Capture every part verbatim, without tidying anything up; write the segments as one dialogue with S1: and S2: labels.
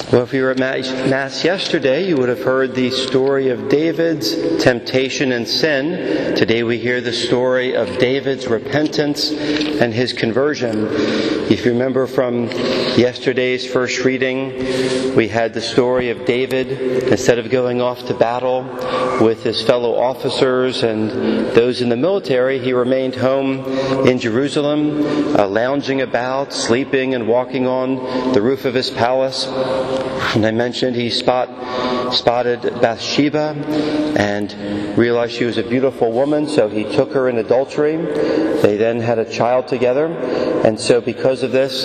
S1: Well, if you were at Mass yesterday, you would have heard the story of David's temptation and sin. Today we hear the story of David's repentance and his conversion. If you remember from yesterday's first reading, we had the story of David, instead of going off to battle with his fellow officers and those in the military, he remained home in Jerusalem, uh, lounging about, sleeping and walking on the roof of his palace. And I mentioned he spot, spotted Bathsheba and realized she was a beautiful woman, so he took her in adultery. They then had a child together, and so because of this,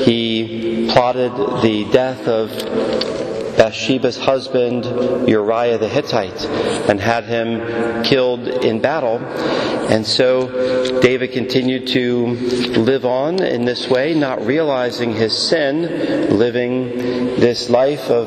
S1: he plotted the death of Bathsheba's husband, Uriah the Hittite, and had him killed in battle. And so David continued to live on in this way, not realizing his sin, living this life of,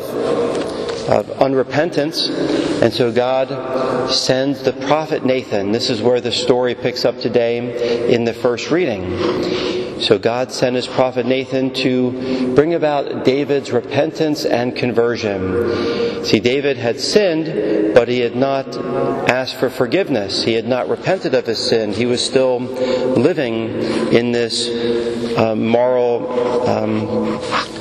S1: of unrepentance. And so God sends the prophet Nathan. This is where the story picks up today in the first reading. So God sent his prophet Nathan to bring about David's repentance and conversion. See, David had sinned, but he had not asked for forgiveness. He had not repented of his sin. He was still living in this uh, moral, um,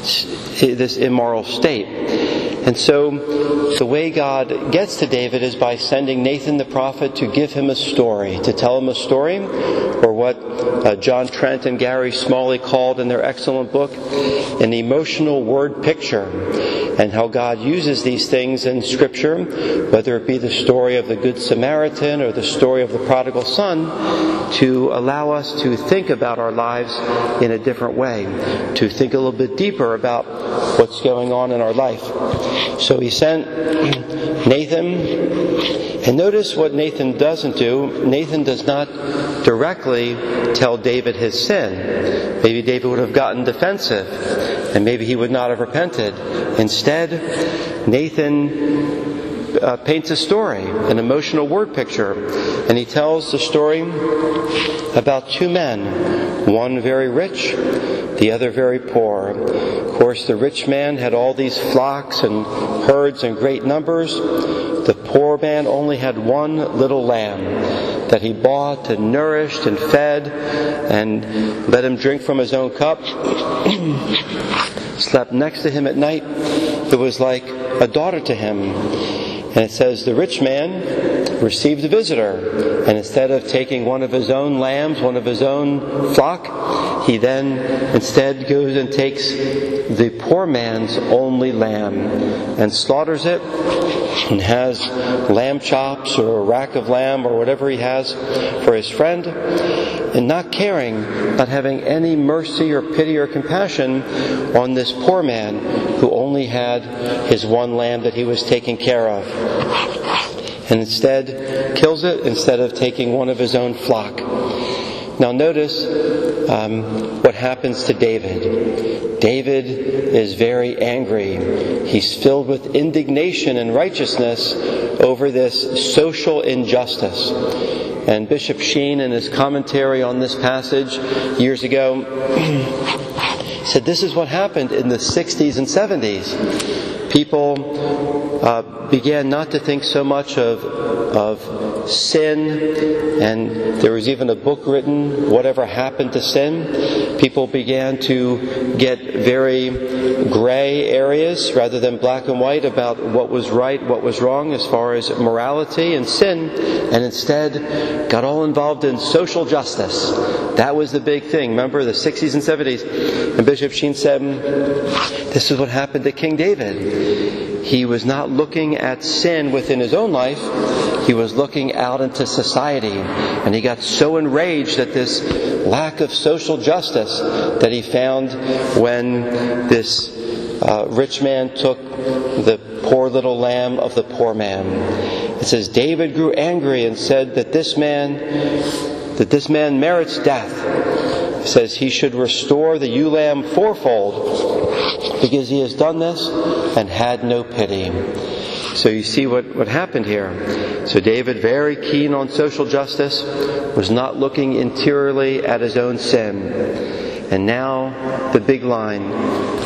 S1: this immoral state. And so the way God gets to David is by sending Nathan the prophet to give him a story, to tell him a story, or what uh, John Trent and Gary Smalley called in their excellent book, an emotional word picture, and how God uses these things in Scripture, whether it be the story of the Good Samaritan or the story of the prodigal son, to allow us to think about our lives in a different way, to think a little bit deeper about what's going on in our life. So he sent Nathan, and notice what Nathan doesn't do. Nathan does not directly tell David his sin. Maybe David would have gotten defensive, and maybe he would not have repented. Instead, Nathan uh, paints a story, an emotional word picture, and he tells the story about two men, one very rich, the other very poor. Of course, the rich man had all these flocks and herds in great numbers. The poor man only had one little lamb that he bought and nourished and fed and let him drink from his own cup. Slept next to him at night. It was like a daughter to him. And it says the rich man received a visitor, and instead of taking one of his own lambs, one of his own flock, he then instead goes and takes the poor man's only lamb and slaughters it and has lamb chops or a rack of lamb or whatever he has for his friend, and not caring, not having any mercy or pity or compassion on this poor man who only had his one lamb that he was taking care of, and instead kills it instead of taking one of his own flock. Now notice um, what happens to David. David is very angry. He's filled with indignation and righteousness over this social injustice. And Bishop Sheen, in his commentary on this passage years ago, said this is what happened in the sixties and seventies. People uh, began not to think so much of, of sin, and there was even a book written, Whatever Happened to Sin? People began to get very gray areas rather than black and white about what was right, what was wrong as far as morality and sin, and instead got all involved in social justice. That was the big thing. Remember the sixties and seventies? And Bishop Sheen said, this is what happened to King David. He was not looking at sin within his own life. He was looking out into society. And he got so enraged at this lack of social justice that he found when this uh, rich man took the poor little lamb of the poor man. It says, David grew angry and said that this man, that this man merits death. It says he should restore the ewe lamb fourfold because he has done this and had no pity. So you see what, what happened here. So David, very keen on social justice, was not looking interiorly at his own sin. And now the big line.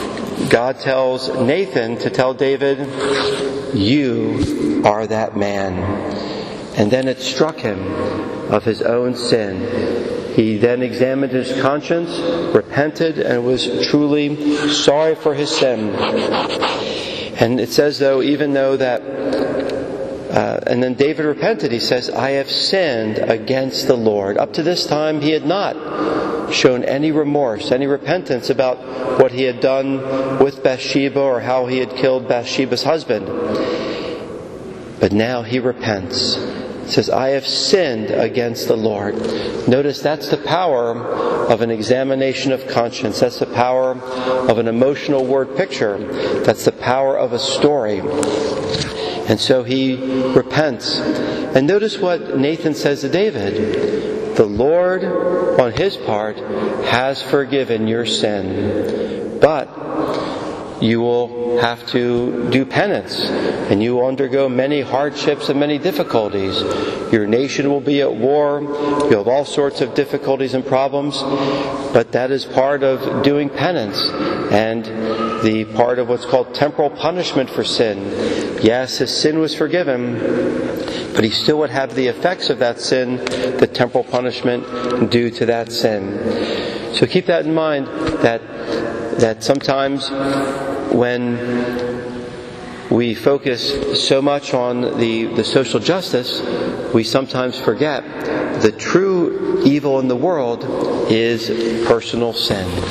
S1: God tells Nathan to tell David, "You are that man." And then it struck him of his own sin. He then examined his conscience, repented, and was truly sorry for his sin. And it says, though, even though that, uh, and then David repented. He says, "I have sinned against the Lord." Up to this time, he had not shown any remorse, any repentance about what he had done with Bathsheba or how he had killed Bathsheba's husband. But now he repents. He says, "I have sinned against the Lord." Notice that's the power of an examination of conscience. That's the power of an emotional word picture. That's the power of a story. And so he repents. And notice what Nathan says to David. "The Lord, on his part, has forgiven your sin. But you will have to do penance, and you will undergo many hardships and many difficulties. Your nation will be at war. You'll have all sorts of difficulties and problems, but that is part of doing penance and the part of what's called temporal punishment for sin." Yes, his sin was forgiven, but he still would have the effects of that sin, the temporal punishment due to that sin. So keep that in mind, that that sometimes when we focus so much on the, the social justice, we sometimes forget the true evil in the world is personal sin.